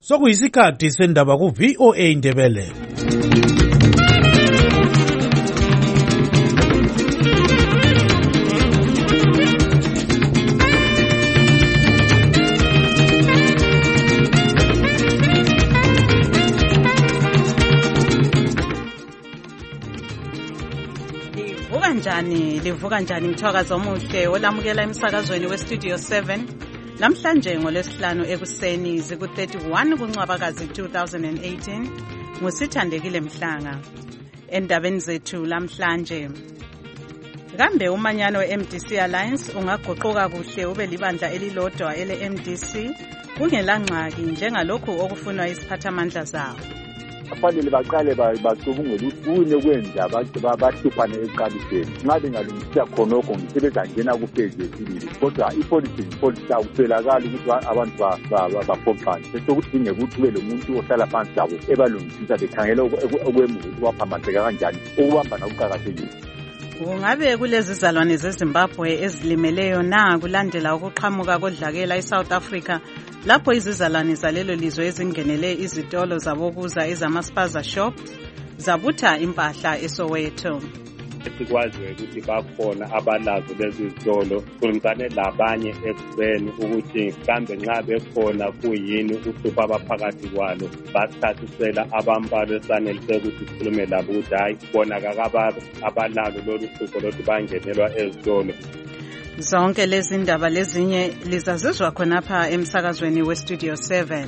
Sokuyisikhathi sendaba ku VOA Indebele. Livuka njani mthwakazi omuhle olamukela emsakazweni weStudio 7 namhlanje ngolwesihlanu ekuseni ziku-31 kuNcwabakazi 2018 ngusithandekile Mhlanga. Endabeni zethu lamhlanje, kambe umanyano we-MDC Alliance ungaguquka kuhle ube libandla elilodwa ele-MDC kungelangxaki njengalokhu okufunwa isiphathamandla zawo. Kufanele baqale bacubungule ukuthi kwenza bahlupane eqaliseni. Ngabe ngalungisa khonokho ngisebenza ngena kuphezi yesibili. Kodwa ipolitiki akuswelakali ukuthi abantu baphoqane. Sekudinga ukuthi kube lo muntu ohlala phansi labo ebalungisisa bekhangela okwemuva ukuthi waphambatheka kanjani. Ukubambana kuqakathekile. Ungabe kulezi zalwane zeZimbabwe ezilimeleyo na kulandela ukuqhamuka kodlakela eSouth Africa lapho izizalwane zalelo lizwe ezingenele izitolo zabokuza ezama-spaza shop zabutha impahla eSoweto. Sikwaziwe ukuthi bakhona abalazo lezi zitolo kulimkane labanye ekuseni ukuthi kambe nxa bekhona kuyini uhlupho abaphakathi kwalo basithathisela abambalo esanelise ukuthi sikhulume labo ukuthi hayi bona abalalo lolu hlupho lokuthi bangenelwa ezitolo. Zonke lezi ndaba lezinye lizazizwa khonapha emsakazweni weStudio 7.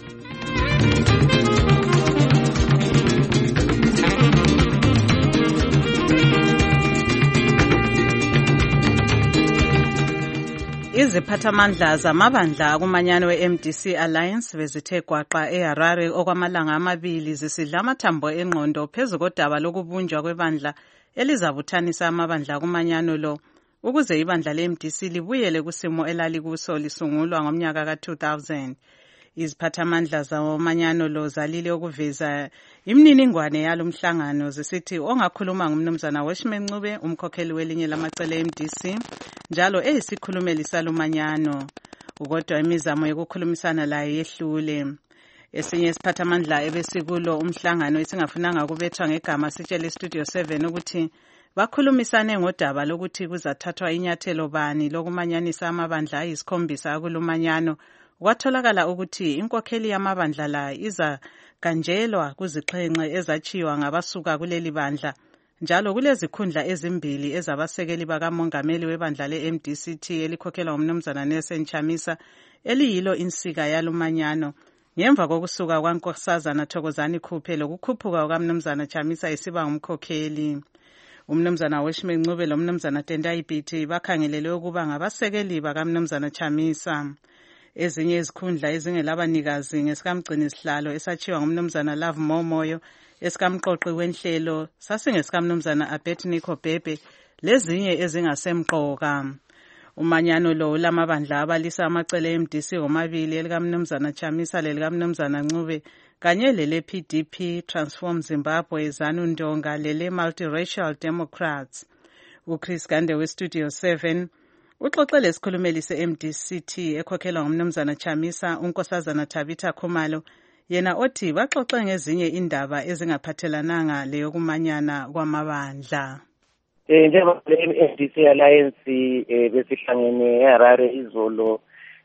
Iziphathamandla zamabandla kumanyano we-MDC Alliance bezithe gwaqa eHarare okwamalanga amabili zisidla amathambo engqondo phezu kodaba lokubunjwa kwebandla elizabuthanisa amabandla kumanyano lo ukuze ibandla le-MDC libuyele kusimo elalikuso lisungulwa ngomnyaka ka-2000. Iziphathamandla zamanyano lo zalile ukuveza imininingwane yalo mhlangano zisithi ongakhuluma ngumnumzana Weshme Ncube umkhokheli welinye lamacele e-MDC njalo eyisikhulumeli salomanyano kodwa imizamo yokukhulumisana laye yehlule. Esinye isiphathamandla ebesikulo umhlangano esingafunanga kubethwa ngegama sitshele Studio 7 ukuthi bakhulumisane ngodaba lokuthi kuzathathwa inyathelo bani lokumanyanisa amabandla ayisikhombisa kulumanyano. Kwatholakala ukuthi inkokheli yamabandla la izaganjelwa kuzixhenxe ezachiwa ngabasuka kuleli bandla njalo kulezikhundla ezimbili ezabasekeli bakamongameli webandla le-MDCT elikhokhelwa ngumnumzana Nelson Chamisa eliyilo insika yalumanyano ngemva kokusuka kwaNkosazana Thokozani Khuphe lokukhuphuka kukamnumzana Chamisa esiba ngumkhokheli. Umnumzana Weshme Ncube lomnumzana Tendai Biti bakhangelelwe ukuba ngabasekeli bakamnumzana Chamisa. Ezinye izikhundla ezingelabanikazi ngesikamgcini sihlalo esachiwa ngumnumzana Love Momoyo esikamqoqi wenhlelo sasingeskamnumzana Abednego Bhebhe lezinye ezingasemqoka. Umanyano lo lamabandla abalisa amacele eMDC omabili elikamnumzana Chamisa lelikamnumzana Ncube kanye lele-PDP Transform Zimbabwe ZANU Ndonga lele Multiracial Democrats. uChris Gande weStudio 7 uxoxele isikhulumeli se-MDCT ekhokhelwa ngumnumzana Chamisa uNkosazana Tabitha Khumalo yena othi baxoxe ngezinye indaba ezingaphathelananga leyo kumanyana kwamabandla. Njengoba le-MDC Alliance besihlangene eHarare izolo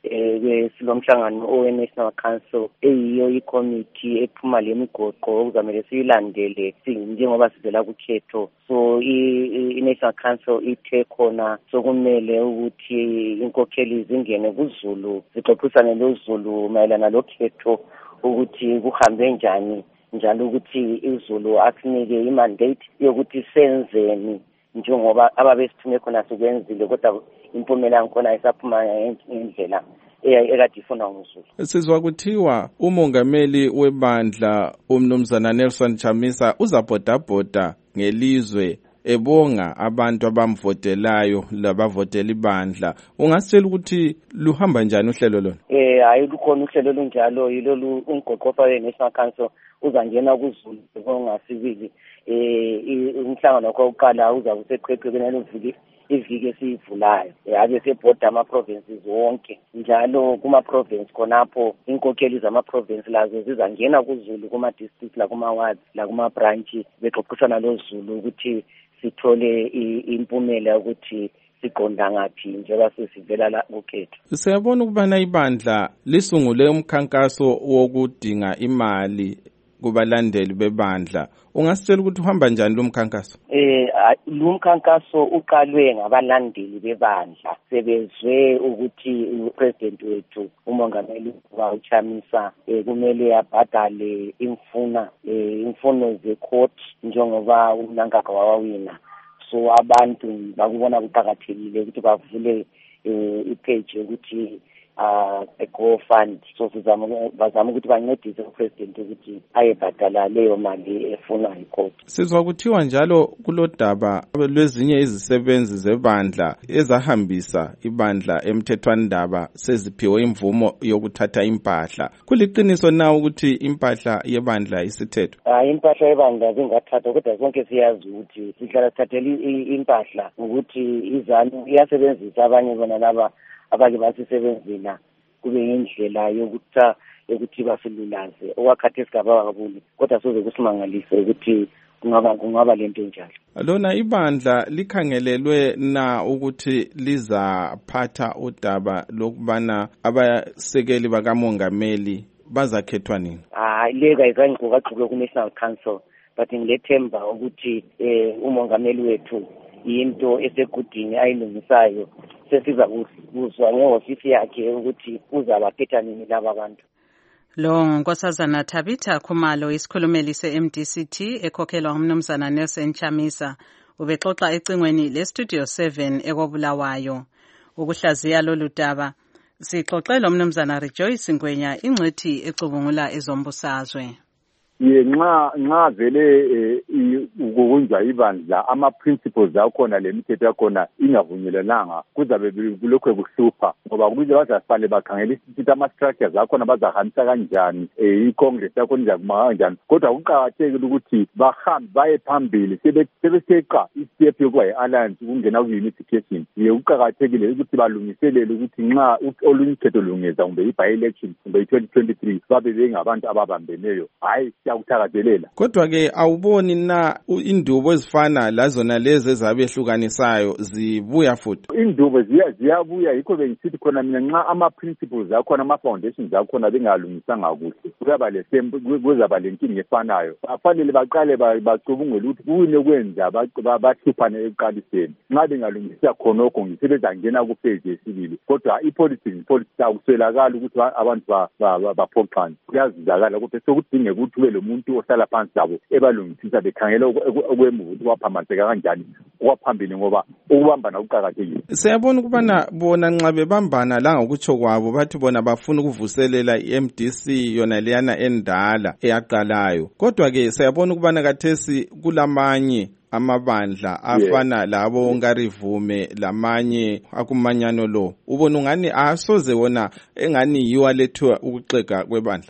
silomhlangano owe-National Council eyiyo ikomiti ephuma lemigoqo okuzamele siyilandele njengoba sivela kukhetho. So i-National Council ithe khona sokumele ukuthi inkokheli zingene kuZulu zixoxisane loZulu mayelana lokhetho ukuthi kuhambe njani njalo ukuthi iZulu asinike imandate yokuthi senzeni njengoba ababesithume khona sikwenzile kodwa impumela ngikhona isaphuma ngendlela ekade ifuna ngizulu. Sizwa kuthiwa umongameli webandla umnumzana Nelson Chamisa uzabhodabhoda ngelizwe ebonga abantu abamvotelayo labavotela ibandla. Ungasitshela ukuthi luhamba njani uhlelo lona? Hayi lukhona uhlelo lunjalo yilolu umgoqofa we-National Council uzangena kuZulu ongasibili. Umhlangano wokuqala uzabe useqhaqhekeni eliviki iviki esivulayo ake sebhoda ama-provinces wonke njalo kuma-province khonapho inkokheli zama-province lazo zizangena kuZulu kuma-district lakuma-wards lakuma-branch bexoxisana loZulu ukuthi sithole impumela ukuthi siqonda ngaphi njengoba sesivela la kukhethu. Siyabona ukubana ibandla lisungule umkhankaso wokudinga imali kubalandeli bebandla. Ungasitshela ukuthi uhamba njani lo mkhankaso? Lo mkhankaso uqalwe ngabalandeli bebandla. Sebezwe ukuthi upresident wethu umongameli uChamisa kumele abhadale imfuno ze-court njengoba uNankaka wawina. So abantu bakubona kuqhakathekile ukuthi bavule ipage ukuthi go fund, so bazama ukuthi bancedise upresident ukuthi ayebhadala leyo mali efunwa yicourt. Sizwa kuthiwa njalo kulodaba lwezinye izisebenzi zebandla ezahambisa ibandla emthethwandaba seziphiwe imvumo yokuthatha impahla. Kuliqiniso na ukuthi impahla yebandla isithethwa? Impahla yebandla zingathathwa, kodwa zonke siyazi ukuthi sihlala sithathele impahla ukuthi izanu iyasebenzisa abanye bona laba abanye basisebenzela kube indlela yokuthi basilulaze okwakhathi esigaba kabuli, kodwa soze kusimangalise ukuthi kungaba lento njalo. Lona ibandla likhangelelwe na ukuthi lizaphatha udaba lokubana abasekeli bakamongameli bazakhethwa nini? Leka izangiqoqaqoqwe ku-National Council, but ngilethemba ukuthi umongameli wethu into esegudini ayilungisayo sesiza kuzwa ngehofisi yakhe ukuthi uzabakhetha nini laba bantu. Lo nguNkosazana Tabitha Khumalo, isikhulumeli se-MDCT ekhokhelwa ngumnumzana Nelson Chamisa, ubexoxa ecingweni le-Studio 7 ekobulawayo. Ukuhlaziya lolu daba sixoxela umnumzana Rejoice Ngwenya, ingcwethi ecubungula ezombusazwe. nxa vele ukunjwa ibandla ama-principles akhona lemithetho yakhona ingavunyelelanga kuzabe kulokhu kuhlupha ngoba kuze bazasale bakhangela ukuthi ama-structures akhona bazahambisa kanjani i-congress yakhona izakuma kanjani. Kodwa kuqakathekile ukuthi bahambe baye phambili sebeseqa istep yokuba yi-alliance ukungena ku-unification. Kuqakathekile ukuthi balungiselele ukuthi nxa olunye ukhetho lungeza kumbe i-by-election kumbe i-2023 babe bengabantu ababambeneyo, hayi siyakuthakazelela. Kodwa-ke awuboni na indubo ezifana lazona lezi ezabehlukanisayo zibuya futhi? Indubo ziyabuya, yikho bengisithi khona mina nxa ama-principles akhona ama-foundations akhona bengalungisanga kuhle kuzaba lenkinga efanayo. Bafanele baqale bacubungule ukuthi kuyini okwenza bahluphane ekuqaliseni. Nxa bengalungisa khonokho ngisebezangena kupheji yesibili, kodwa i-politics akuswelakali ukuthi abantu baphoxane. Kuyazizakala kodwa sekudinge ukuthi ube lo muntu ohlala phansi labo ebalungisisa bekhangela okwemuva ukuthi kwaphambaniseka kanjani okwaphambili ngoba ukubambana kuqakathekile. Siyabona ukubana bona nxa bebambana la ngokutsho kwabo bathi bona bafuna ukuvuselela i-MDC yona leyana endala eyaqalayo. Kodwa-ke siyabona ukubana kathesi kulamanye amabandla afana labo Nkarivume lamanye akumanyano lo. Ubona ungani asoze wona engani yiwa lethiwa ukuxega kwebandla?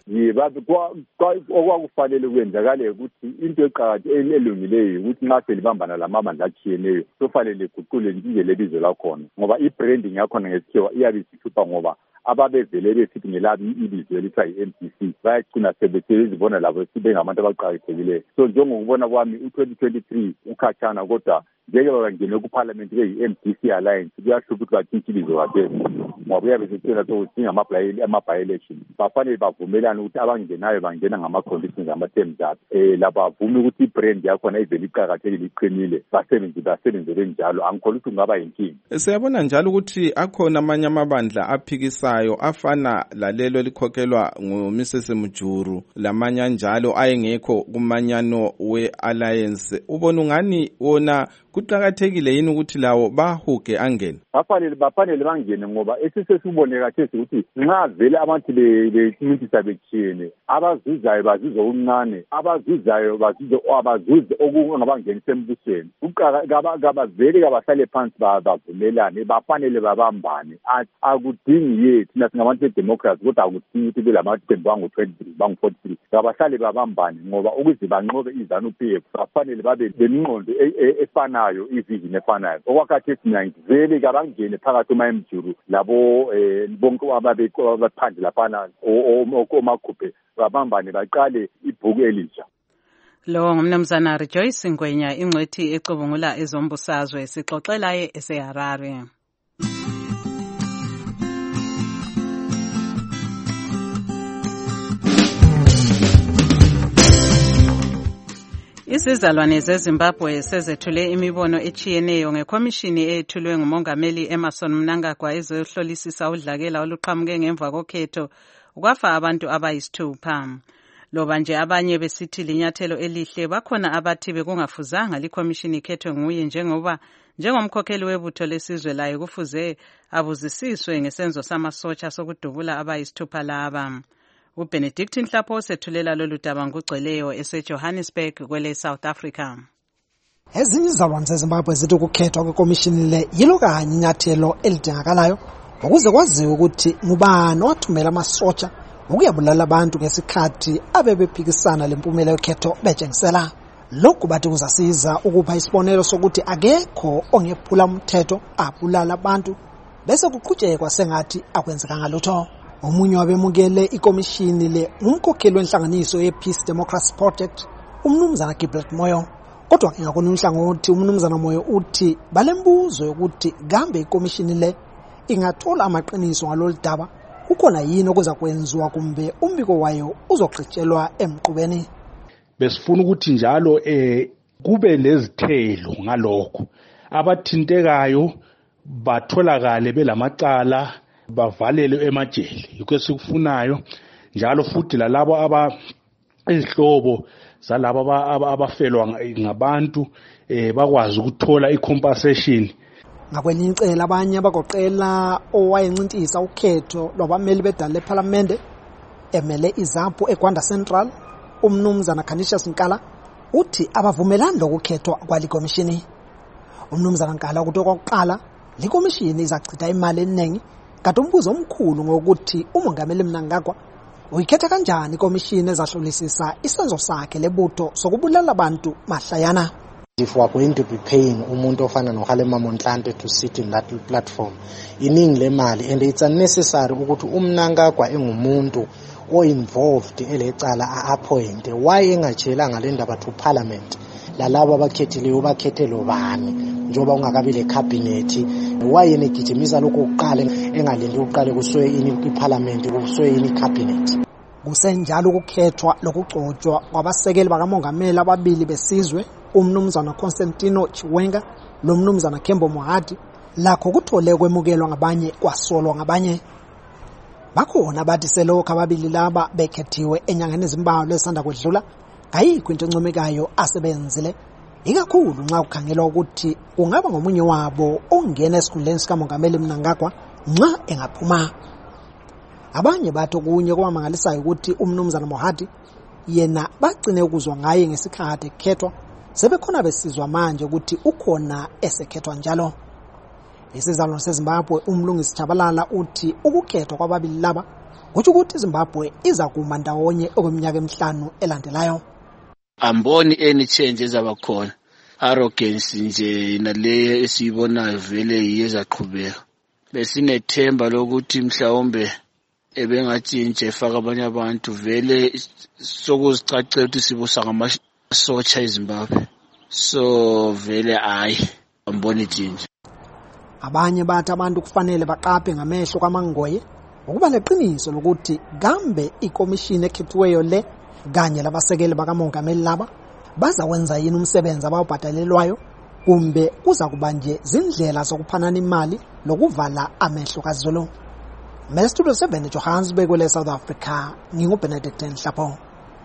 Okwakufanele kwenzakale ukuthi into eqakathekile elungileyo ukuthi nxa selibambana lamabandla atshiyeneyo kufanele guqule nje lebizo lakhona ngoba i-branding yakhona ngesikhiwa iyabe isihlupha ngoba ababevele besithi ngelabi ibizo elithiwa yi-MDC bayagcina sebezibona labo bengabantu abaqakathekileyo. So njengokubona kwami u-2023 ukhatshana kodwa njeke bangene kuparliament beyi-MDC alliance kuyahlupha ukuthi batshintshe ibizo kathesi ngoba kuyabe sesitshela sokuthi ama-by-election bafanele bavumelane ukuthi abangenayo bangena ngama-conditions ama-terms abo labo bavume ukuthi i-brand yakhona ivele iqakathekile iqinile basebenzele njalo. Angikholwa ukuthi kungaba yinkinga. Siyabona njalo ukuthi akhona amanye amabandla aphikisayo afana lalelo likhokhelwa nguMrs Mujuru lamanye anjalo ayengekho kumanyano we-alliance. Ubona ungani wona kuqakathekile yini ukuthi lawo bahuge angene? Bafanele bangene ngoba esesibone kathesi ukuthi nxa vele abantu bencintisa betshiyene abazuzayo bazizwa okuncane, abazuzayo abazuze okungabangenisa embusweni. Kabavele kabahlale phansi bavumelane, bafanele babambane. Akudingi thina singabantu bedemocracy kodwa akudingi ukuthi belamaqembu bangu-23 bangu-43 abahlali babambane ngoba ukuze banqobe iZANU-PF bafanele babe lemingqondo efanayo, ivision efanayo. Okwakhathesi mina ngivele kabangene phakathi ema-MJulu labo bonke abaphandle laphana omagubhe babambane baqale ibhuku elisha. Lo ngumnumzana Rejoice Ngwenya, ingcwethi ecubungula ezombusazwe, sixoxela eseHarare. Izizalwane zeZimbabwe sezethule imibono echiyeneyo ngekhomishini eyethulwe nguMongameli Emmerson Mnangagwa ezohlolisisa udlakela oluqhamuke ngemva kokhetho kwafa abantu abayisithupha. Loba nje abanye besithi linyathelo elihle, bakhona abathi bekungafuzanga likhomishini ikhethwe nguye njengomkhokheli webutho lesizwe laye kufuze abuzisiswe ngesenzo samasotsha sokudubula abayisithupha laba. uBenedict Nhlapho osethulela lolu daba ngugcweleyo eseJohannesburg kwele South Africa. Ezinye izizalwane zeZimbabwe zithi ukukhethwa kwekomishini le yilo kanye inyathelo elidingakalayo ukuze kwaziwe ukuthi ngubani owathumela amasotsha ukuyabulala abantu ngesikhathi abebephikisana lempumelelo yokhetho betshengisela. Lokhu bathi kuzasiza ukupha isibonelo sokuthi akekho ongephula umthetho abulala abantu bese kuqhutshekwa sengathi akwenzekanga lutho. Omunye wabemukele ikomishini le umkhokheli wenhlanganiso ye-Peace Democracy Project, umnumzana Gilbert Moyo. Kodwa ngakona unhlangothi umnumzana Moyo uthi balembuzo yokuthi kambe ikomishini le ingathola amaqiniso ngalolu daba, kukhona yini okuza kwenziwa kumbe umbiko wayo uzogqitshelwa emqubeni. Besifuna ukuthi njalo kube lezithelo ngalokho abathintekayo batholakale belamacala bavalelwe emajele. Yikho esikufunayo njalo futhi lalabo izihlobo zalabo abafelwa ngabantu bakwazi ukuthola icompensation. Ngakwelinye icala abanye bagoqela owayencintisa ukhetho lwabameli bedala leParliament emele iZAPU eGwanda Central, umnumzana Canisius Nkala uthi abavumelani lokukhethwa kwalikomishini. Umnumzana Nkala ukuthi okokuqala likomishini izachitha imali eningi, kanti umbuzo omkhulu ngokuthi uMongameli Mnangagwa uyikhetha kanjani ikomishini ezahlolisisa isenzo sakhe lebutho sokubulala abantu mahlayana. If we are going to be paying umuntu ofana noHalema Montlante to sit in that platform, iningi lemali, and it's unnecessary ukuthi uMnangagwa engumuntu o-involved elecala a-appoint. Why engatshela ngale ndaba to parliament lalabo abakhethileyo bakhethelo bani njengoba ungakabi le cabinet? Why enegijimisa lokho ukuqala engalindi uqale kuswe iparliament kuswe icabinet? Kusenjalo ukukhethwa lokugcotshwa kwabasekeli bakamongameli ababili besizwe, umnumzana Constantino Chiwenga lo mnumzana Kembo Mohadi, lakho kuthole kwemukelwa ngabanye kwasolwa ngabanye. Bakhona bathi selokho ababili laba bekhethiwe enyangeni ezimbalwa esanda kwedlula ayikho into encomekayo asebenzile, ikakhulu nxa kukhangelwa ukuthi kungaba ngomunye wabo ongena esikhundleni sikamongameli Mnangagwa nxa engaphuma. Abanye bathi kunye kwamangalisayo ukuthi umnumzana Mohadi yena bagcine ukuzwa ngaye ngesikhathi ekhethwa, sebekhona besizwa manje ukuthi ukhona esekhethwa njalo. Isizalwane seZimbabwe umlungisi Chabalala uthi ukukhethwa kwababili laba kuthi ukuthi iZimbabwe iza kuma ndawonye okweminyaka emihlanu elandelayo. Amboni any change ezabakhona, arrogance nje nale esiyibonayo vele iyezaqhubeka. Besinethemba lokuthi mhlawumbe ebengatshintshe efaka abanye abantu, vele sokuzicacela ukuthi sibusa ngamasotsha eZimbabwe. So vele amboni tshintshe. Abanye bathi abantu kufanele baqaphe ngamehlo kaMangoye ukuba leqiniso lokuthi kambe ikomishini ekhethiweyo le kanye labasekeli bakamongameli laba bazawenza yini umsebenzi abawubhadalelwayo, kumbe kuza kuba nje zindlela zokuphanana imali lokuvala amehlo kaZulu. Studio 7 Johannesburg kwele South Africa, nginguBenedict Nhlapho.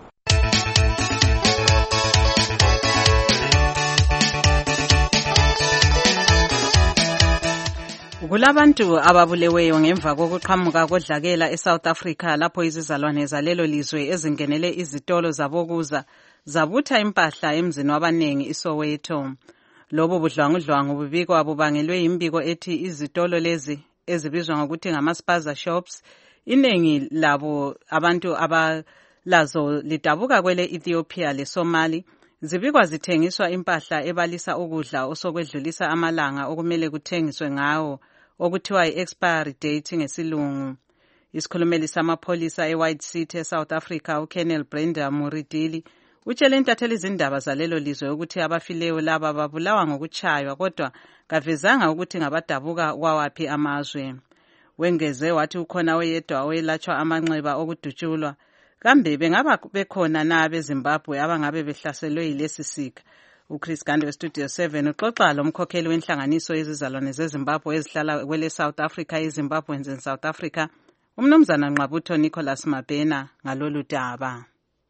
Kulabantu ababuleweyo ngemva kokuqhamuka kodlakela eSouth Africa lapho izizalwane zalelo lizwe ezingenele izitolo zabokuza zabutha impahla emzini wabanengi iSoweto. Lobo budlwangudlwangu bubikwa bubangelwe imbiko ethi izitolo lezi ezibizwa ngokuthi ngama-spaza shops, inengi labo abantu lazo lidabuka kwele Ethiopia leSomali zibikwa zithengiswa impahla ebalisa ukudla osokwedlulisa amalanga okumele kuthengiswe ngawo okuthiwa i-expiry date ngesilungu. Isikhulumeli samapholisa eWhite City eSouth Africa uColonel Brenda Muridili utshele intatheli izindaba zalelo lizwe ukuthi abafileyo laba babulawa ngokutshaywa kodwa kavezanga ukuthi ngabadabuka kwawaphi amazwe. Wengeze wathi ukhona oyedwa oyelatshwa amanxeba okudutshulwa. Kambe bengaba bekhona na beZimbabwe abangabe behlaselwe yilesi sika. uChris Gande weStudio 7 uxoxa lomkhokheli wenhlanganiso yezizalwane zeZimbabwe ezihlala kwele South Africa eZimbabweans in South Africa umnumzana Nqabutho Nicholas Mabhena ngalolu daba.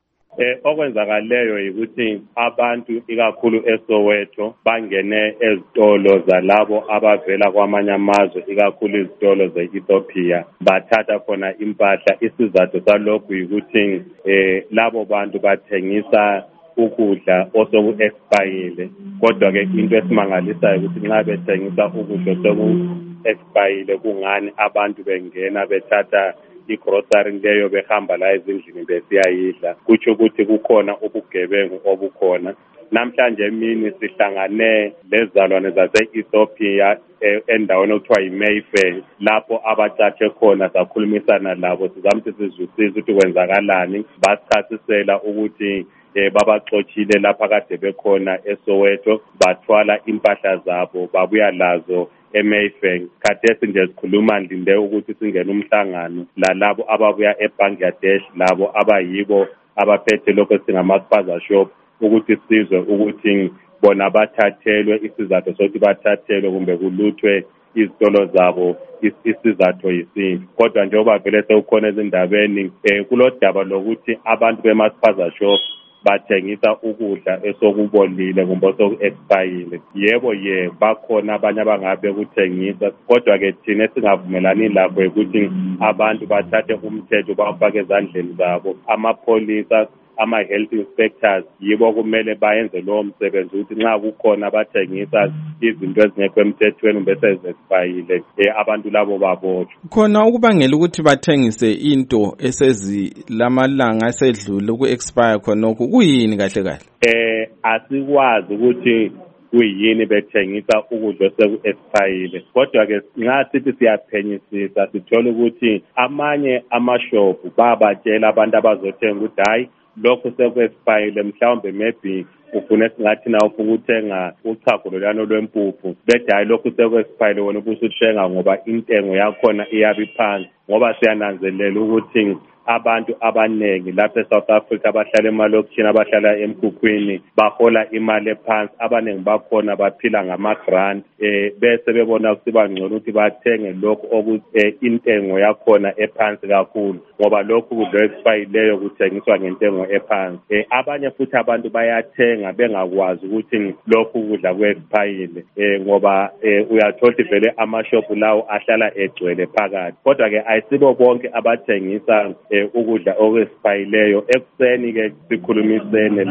Okwenzakaleyo ukuthi abantu ikakhulu eSoweto bangene ezitolo zalabo abavela kwamanye amazwe ikakhulu izitolo ze-Ethiopia bathatha khona impahla. Isizathu salokhu ukuthi labo bantu bathengisa ukudla osoku-expayile, kodwa-ke into esimangalisayo ukuthi nxa bethengisa ukudla osoku-expayile kungani abantu bengena bethatha igrocery leyo behamba la ezindlini besiyayidla, kutsho ukuthi kukhona ubugebengu obukhona. Namhlanje emini sihlangane lezalwane zase-Ethiopia endaweni okuthiwa yi-Mayfair lapho abacatshe khona sakhulumisana labo sizama ukuthi sizwisise ukuthi kwenzakalani. Basichasisela ukuthi babaxotshile lapha kade bekhona eSoweto bathwala impahla zabo babuya lazo eMayfair. Khathesi nje sikhuluma ndinde ukuthi singene umhlangano lalabo ababuya eBangladesh labo abayibo abaphethe lokho singama-spaza shop ukuthi sizwe ukuthi bona bathathelwe isizathu sokuthi bathathelwe kumbe kuluthwe izitolo zabo isizathu yisini. Kodwa njengoba vele sekukhona ezindabeni kulodaba lokuthi abantu bema-spaza shop bathengisa ukudla esokubolile kumbe osoku-expayile. Yebo bakhona abanye abangabe kuthengisa, kodwa-ke thina singavumelani lakho ukuthi abantu bathathe umthetho bawufake ezandleni zabo. Amapholisa, ama-health inspectors yibo kumele bayenze lowo msebenzi ukuthi nxa kukhona abathengisa izinto ezingekho emthethweni bese ezexpayile abantu labo babotshwe. Khona ukubangela ukuthi bathengise into esezilamalanga esedlule uku-expire khonokho kuyini kahle kahle? Asikwazi ukuthi kuyini bethengisa ukudla oseku-expayile, kodwa-ke nxa sithi siyaphenyisisa sithola ukuthi amanye amashopu babatshela abantu abazothenga ukuthi hayi lokhu seku-expayile, mhlawumbe maybe ufune singathi na ufuna ukuthenga uchago lolano lwempuphu bethi hayi lokhu seku-expayile wena ubusuthenga ngoba intengo yakhona iyabe iphansi, ngoba siyananzelela ukuthi abantu abanengi lapha eSouth Africa abahlala emalokishini abahlala emkhukhwini bahola imali ephansi. Abanengi bakhona baphila ngama-grant bese bebona kusiba ngcono ukuthi bathenge lokhu intengo yakhona ephansi kakhulu, ngoba lokhu kudla expayileyo kuthengiswa ngentengo ephansi. Abanye futhi abantu bayathenga bengakwazi ukuthi lokhu kudla ku-expayile ngoba uyathola vele amashopu lawo ahlala egcwele phakathi. Kodwa-ke ayisibo bonke abathengisa ukudla okwesipayileyo. Ekuseni-ke sikhulumisene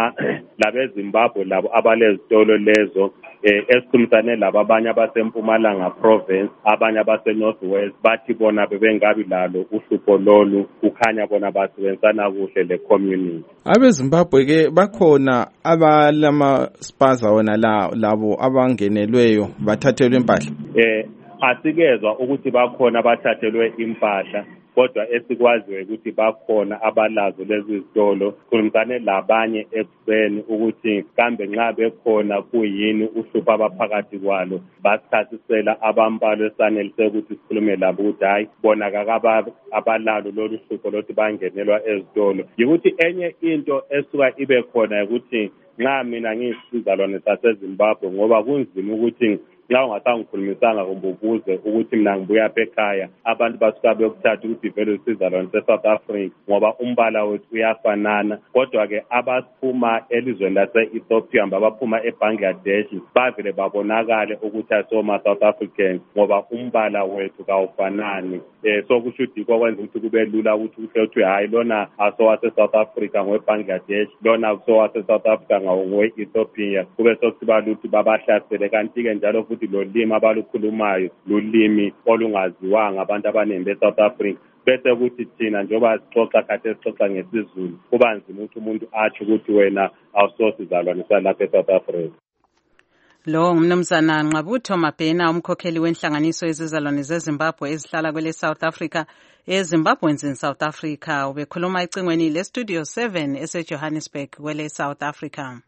labeZimbabwe labo abalezitolo lezo esikhulumisane labo abanye abasempumalanga province abanye abase-North West bathi bona bebengabi lalo uhlupho lolu, kukhanya bona basebenzisana kuhle le-community. AbeZimbabwe-ke bakhona abalama-spaza wona labo abangenelweyo bathathelwe impahla? Asikezwa ukuthi bakhona bathathelwe impahla, kodwa esikwaziyo ukuthi bakhona abalazo lezi zitolo. Sikhulumisane labanye ekuseni ukuthi kambe nxa bekhona kuyini uhlupho abaphakathi kwalo. Basichasisela abambalo esanelise ukuthi sikhulume labo ukuthi hayi bona abalalo lolu hlupho lokuthi bangenelwa ezitolo. Yikuthi enye into esuka ibe khona ukuthi nxa mina ngiyisizalwane saseZimbabwe ngoba kunzima ukuthi nxa ungasangikhulumisanga kumbe ubuze ukuthi mina ngibuya apha ekhaya abantu basuka bekuthatha ukuthi vele usizalwane se-South Africa ngoba umbala wethu uyafanana. Kodwa-ke abaphuma elizweni lase-Ethiopia abaphuma eBangladesh bavele babonakale ukuthi asoma-South African ngoba umbala wethu kawufanani. So kusho ukuthi kokwenza ukuthi kube lula ukuthi kuhle hayi lona asowase-South Africa ngoweBangladesh, lona asowase-South Africa ngowe-Ethiopia, kube sokusiba luthi babahlasele. Kanti-ke njalo futhi lo limi abalukhulumayo lulimi olungaziwanga abantu abaningi be-South Africa, bese kuthi thina njengoba sixoxa kade sixoxa ngesizulu kuba nzima ukuthi umuntu atsho ukuthi wena awusosizalwane salapha eSouth Africa. Lo ngumnumzana Nqabutho Mabhena, umkhokheli wenhlanganiso yezizalwane zeZimbabwe ezihlala kwele South Africa eZimbabweans in South Africa. Ubekhuluma ecingweni leStudio 7 eseJohannesburg kwele South Africa.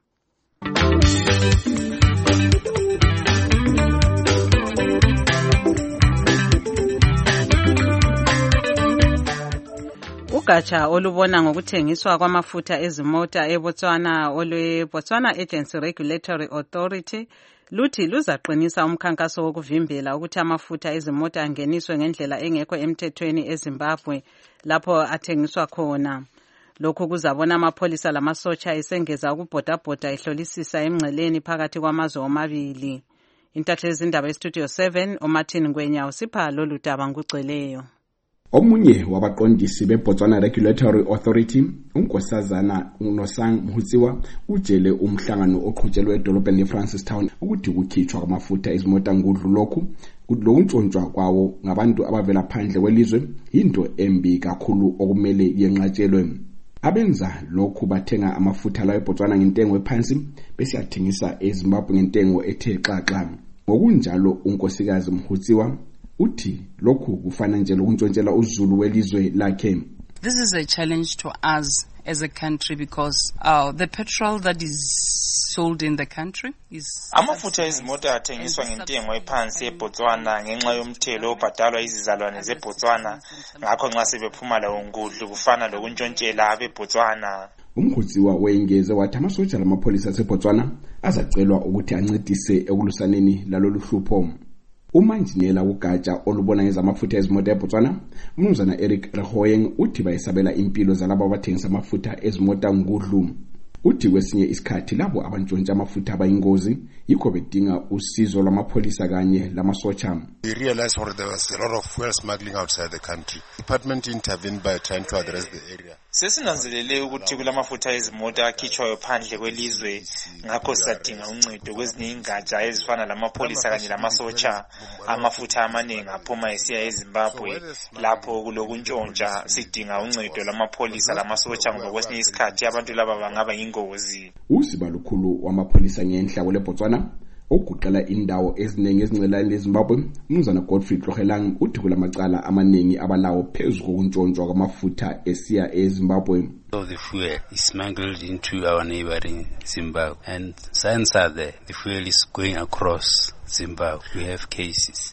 Ugatsha olubona ngokuthengiswa kwamafutha ezimota eBotswana olwe-Botswana Agency Regulatory Authority luthi luzaqinisa umkhankaso wokuvimbela ukuthi amafutha ezimota angeniswe ngendlela engekho emthethweni eZimbabwe lapho athengiswa khona. Lokhu kuzabona amapholisa lamasotsha esengeza ukubhodabhoda ehlolisisa emngceleni phakathi kwamazwe omabili. Intatheli zindaba eStudio 7 uMartin Ngwenya usipha lolu daba ngugcweleyo. Omunye wabaqondisi beBotswana Regulatory Authority, uNkosazana Nosang Mhutsiwa, utshele umhlangano oqhutshelwe edolobheni leFrancistown ukuthi kukhitshwa kwamafutha ezimota ngudlu lokhu lokuntshontshwa kwawo ngabantu abavela phandle kwelizwe into embi kakhulu okumele yenqatshelwe. Abenza lokhu bathenga amafutha lawo eBotswana ngentengo ephansi bese yathengisa eZimbabwe ngentengo ethe xaxa. Ngokunjalo uNkosikazi Mhutsiwa uthi lokhu kufana nje lokuntshontshela uzulu welizwe lakhe. This is a challenge to us as a country because the petrol that is sold in the country is amafutha ezimota athengiswa ngentengo ephansi eBotswana ngenxa yomthelo obhadalwa izizalwane zeBotswana, ngakho nxa sebephuma lawo ngudlu kufana lokuntshontshela abeBotswana. Umkhutsiwa wengeze wathi amasotsha lamapholisa aseBotswana azacelwa ukuthi ancedise ekulusaneni lalolu hlupho. Umanjinela ugatsha olubona ngezamafutha ezimota eBotswana, umnumzana Eric Rehoyeng, uthi bayisabela impilo zalabo abathengisa amafutha ezimota ngudlu. Uthi kwesinye isikhathi labo abantshontsha amafutha abayingozi yikho bedinga usizo lwamapholisa kanye lamasotsha. We realized that there was a lot of fuel smuggling outside the country. The department intervened by trying to address the area. Sesinanzelele ukuthi kulamafutha ezimota akhitshwayo phandle kwelizwe, ngakho sadinga uncedo kwezinye ingatsha ezifana lamapholisa kanye lamasotsha. Amafutha amaningi aphuma esiya eZimbabwe lapho kulokuntshontsha, sidinga uncedo lwamapholisa lamasotsha ngoba kwesinye isikhathi abantu laba bangaba yingozi. Usiba lukhulu wamapholisa ngenhla kweleBotswana okuqala indawo eziningi ezincelane leZimbabwe, umnumzana Godfrey Tlogelang, uthi kulamacala amaningi abalawo phezu kokuntshontshwa kwamafutha esiya eZimbabwe. So the fuel is smuggled into our neighboring Zimbabwe, and signs are there. The fuel is going across Zimbabwe. We have cases.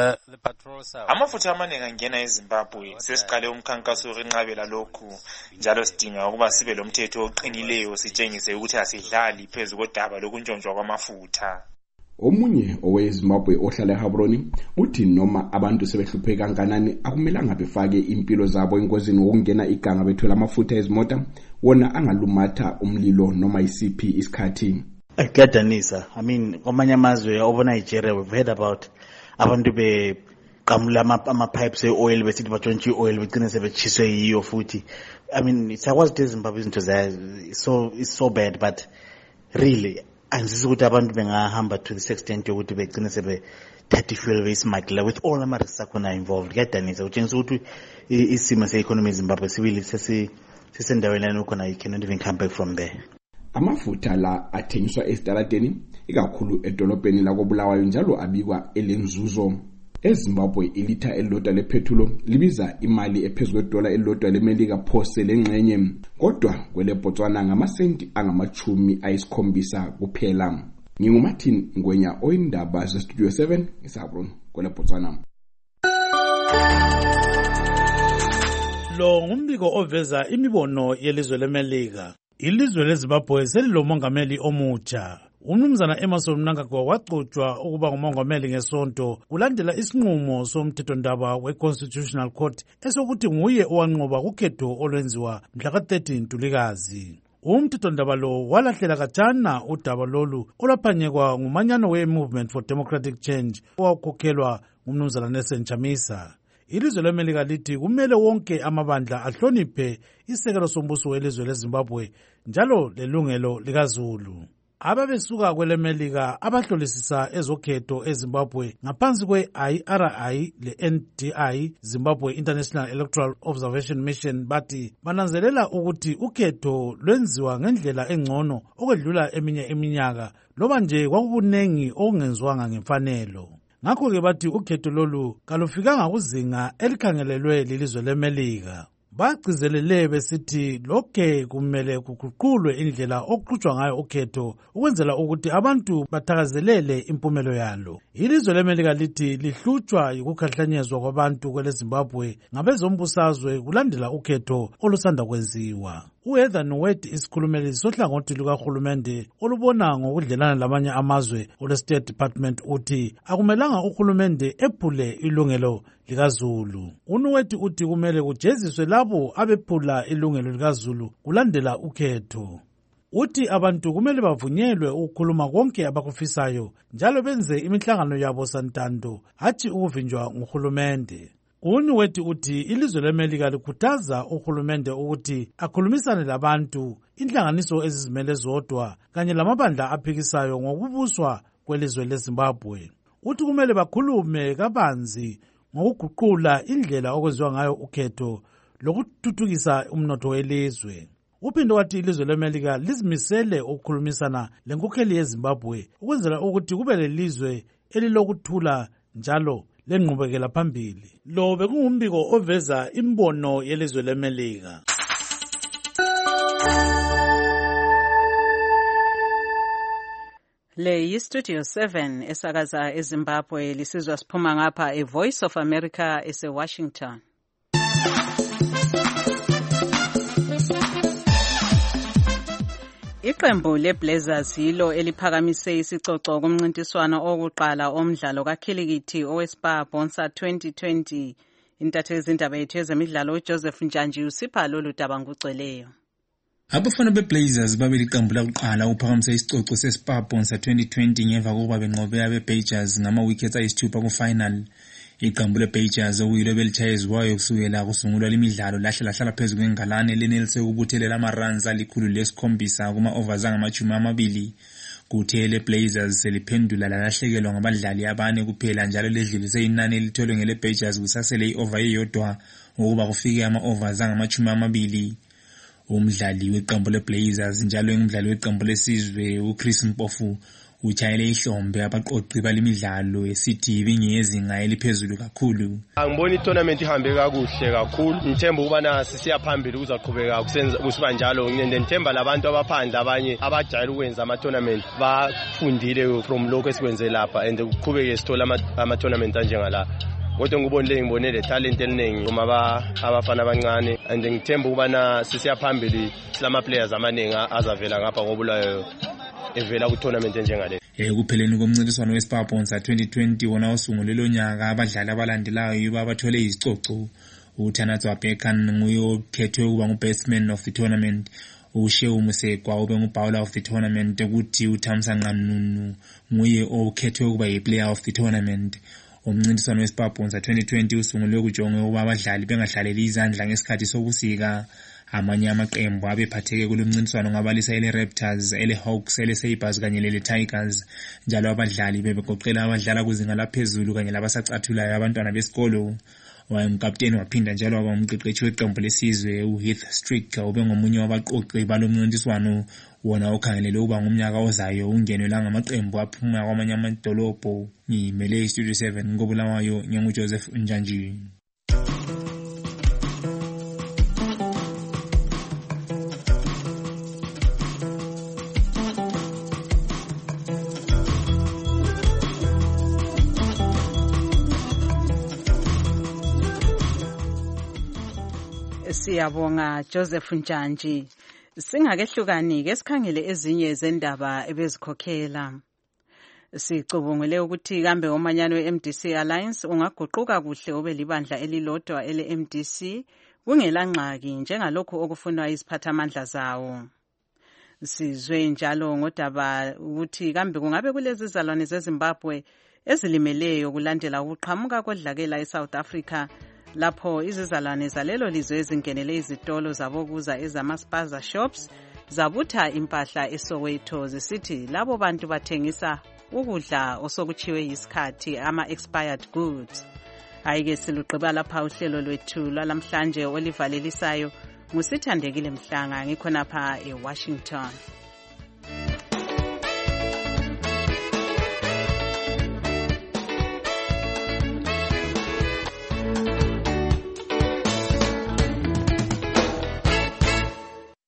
Amafutha amaningi angena eZimbabwe. Sesiqale umkhankaso wokunqabela lokhu, njalo sidinga ukuba sibe lomthetho oqinileyo sitshengise ukuthi asidlali phezu kodaba lokuntshontsha kwamafutha. Omunye oweZimbabwe ohlala eHabroni uthi noma abantu sebehlupheka kanganani akumelanga befake impilo zabo engozini ngokungena iganga bethola amafutha ezimota wona angalumatha umlilo noma isiphi isikhathi. Agadanisa, I mean, kwamanye amazwe over Nigeria we've heard about abantu beqamula ama-pipes e-oil besithi batshontshe i-oil begcine sebetshiswe yiyo futhi. I mean, sakwazi eZimbabwe izinto zayo, so it's so bad, but really angizizi ukuthi abantu bengahamba to this extent yokuthi begcine sebethatha ifuel beyismuggle with all ama-risks akhona involved. Kuyadanisa kutshengisa ukuthi isimo se-economy eZimbabwe sibili sisendaweni lana ukhona you cannot even come back from there. Amafutha la athengiswa ezitaladeni ikakhulu edolobheni lakoBulawayo njalo abikwa elenzuzo. EZimbabwe ilitha elilodwa lepetrol libiza imali ephezulu $1 elilodwa lemelika phose lengxenye, kodwa kweleBotswana ngamasenti angama-70 kuphela. NginguMartin Ngwenya oyindaba zeStudio 7 eSabrona kweleBotswana. Lo ngumbiko oveza imibono yelizwe leMelika. Ilizwe leZimbabwe selilomongameli omutsha. Umnumzana Emmerson Mnangagwa waqhutshwa ukuba ngumongameli ngesonto kulandela isinqumo somthethondaba we-Constitutional Court esokuthi nguye owanqoba kukhetho olwenziwa mhla ka-13 Ntulikazi. Umthethondaba lo walahlela kajana udaba lolu olwaphanyekwa ngumanyano we-Movement for Democratic Change owakhokhelwa ngumnumzana Nelson Chamisa. Ilizwe leMelika lithi kumele wonke amabandla ahloniphe isekelo sombuso welizwe leZimbabwe njalo lelungelo likaZulu. ababesuka kwelemelika abahlolisisa ezokhetho eZimbabwe ngaphansi kwe-IRI le-NDI Zimbabwe International Electoral Observation Mission bathi bananzelela ukuthi ukhetho lwenziwa ngendlela engcono okwedlula eminye iminyaka loba nje kwakukunengi okungenziwanga ngemfanelo. Ngakho-ke bathi ukhetho lolu kalufikanga kuzinga elikhangelelwe lilizwe leMelika. Bagcizelele besithi lokhe kumele kuguqulwe indlela okuqhutshwa ngayo ukhetho ukwenzela ukuthi abantu bathakazelele impumelo yalo. Ilizwe leMelika lithi lihlutshwa yikukhahlenyezwa kwabantu kweleZimbabwe ngabezombusazwe kulandela ukhetho olusanda kwenziwa. uHeather Nauert isikhulumeli sohlangothi lukahulumende olubona ngokudlelana lamanye amazwe olwe-State Department uthi akumelanga uhulumende ephule ilungelo likaZulu. uNauert uthi kumele kujeziswe labo abephula ilungelo likaZulu kulandela ukhetho. Uthi abantu kumele bavunyelwe ukukhuluma konke abakufisayo njalo benze imihlangano yabo santando hatshi ukuvinjwa nguhulumende. uNauert uthi ilizwe leMelika likhuthaza uhulumende ukuthi akhulumisane labantu, inhlanganiso ezizimele zodwa kanye lamabandla aphikisayo ngokubuswa kwelizwe leZimbabwe. Uthi kumele bakhulume kabanzi ngokuguqula indlela okwenziwa ngayo ukhetho lokuthuthukisa umnotho welizwe. Uphinde wathi ilizwe leMelika lizimisele ukukhulumisana lenkokheli yeZimbabwe ukwenzela ukuthi kube lelizwe elilokuthula njalo lenqubekela phambili. Lo bekungumbiko oveza imbono yelizwe leMelika. Le yi-Studio 7 esakaza eZimbabwe lisizwa siphuma ngapha eVoice of America ese-Washington. Iqembu leBlazers yilo eliphakamise isicoco kumncintiswano okuqala omdlalo kakhilikithi owespa Bonsa 2020. Intatheli zindaba yethu yezemidlalo uJoseph Njanji usipha lolu daba ngugcweleyo. Abafana beBlazers babeliqembu lakuqala ukuphakamisa isicoco seSpa Bonsa 2020 ngemva kokuba benqobe abeBadgers ngama-wickets ayisithupha ku-final. Iqembu leBadgers okuyilo belitshayezwayo kusukela kusungulwa lemidlalo lahlala phezu kwengalane lenelise ukubuthelela ama-runs alikhulu lesikhombisa kuma-overs angama-20. Kuthe leBlazers seliphendula lalahlekelwa ngabadlali abane kuphela njalo ledlulise inani elitholwe ngeleBadgers kusasele i-over eyodwa ukuba kufike ama-overs angama-20. Umdlali weqembu leBlazers njalo umdlali weqembu lesizwe uChris Mpofu utshayele ihlombe abaqoqi balemidlalo esithi ibingezinga eliphezulu kakhulu. Angibona i-tournament ihambe kakuhle kakhulu. Ngithemba ukubana sisiya phambili kuzaqhubeka kusiba njalo. Ngithemba labantu abaphandle abanye abajayele ukwenza ama-tournament bafundile from lokho esikwenze lapha and kuqhubeke sithola ama-tournament anjengala. Kodwa ngibonile le talent eliningi kuma abafana abancane and ngithemba ukubana sisiya phambili silama players amaningi azavela ngapha ngobulayo evela ku-tournament enjengale. Ekupheleni komncintiswano weSpa Bonsa 2020 wona osungulelwe nyaka abadlali abalandelayo yibo abathole izicoco. uThanatswa Bekan nguye okhethwe ukuba ngu-best man of the tournament. uShewu Musekwa ube ngu-bowler of the tournament kuthi uThamsanqa Nunu nguye okhethwe ukuba yi-player of the tournament. Umncintiswano weSpa Bonsa 2020 usungulwe kujongwe ukuba abadlali bengahlaleli izandla ngesikhathi sobusika. Amanye amaqembu abephatheke kulomncintiswano ngabalisa ele-Raptors, ele-Hawks, ele-Sabres kanye lele-Tigers. Njalo abadlali bebegoqela abadlala kuzinga laphezulu kanye labasacathulayo abantwana besikolo. Wayengukapteni waphinda njalo waba umqeqeshi weqembu lesizwe uHeath Strick ube ngomunye wabaqoqi balomncintiswano wona okhangelelwe ukuba ngomnyaka ozayo ungenelwa ngamaqembu aphuma kwamanye amadolobho. Ngimele iStudio 7 ngobulawayo nginguJoseph Njanji. Siyabonga Joseph Njanji. Singakehlukani-ke sikhangele ezinye zendaba ebezikhokhela. Sicubungule ukuthi kambe omanyano we-MDC Alliance ungaguquka kuhle ube libandla elilodwa ele-MDC kungelangxaki njengalokhu okufunwa iziphathamandla zawo. Sizwe njalo ngodaba ukuthi kambe kungabe kulezi zalwane zeZimbabwe ezilimeleyo kulandela ukuqhamuka kodlakela eSouth Africa lapho izizalwane zalelo lizwe ezingenele izitolo zabokuza ezama-spaza shops zabutha impahla eSoweto zisithi labo bantu bathengisa ukudla osokuchiwe yisikhathi ama-expired goods. Ayike silugqiba lapha uhlelo lwethu lwalamhlanje olivalelisayo ngusithandekile Mhlanga ngikhonapha eWashington.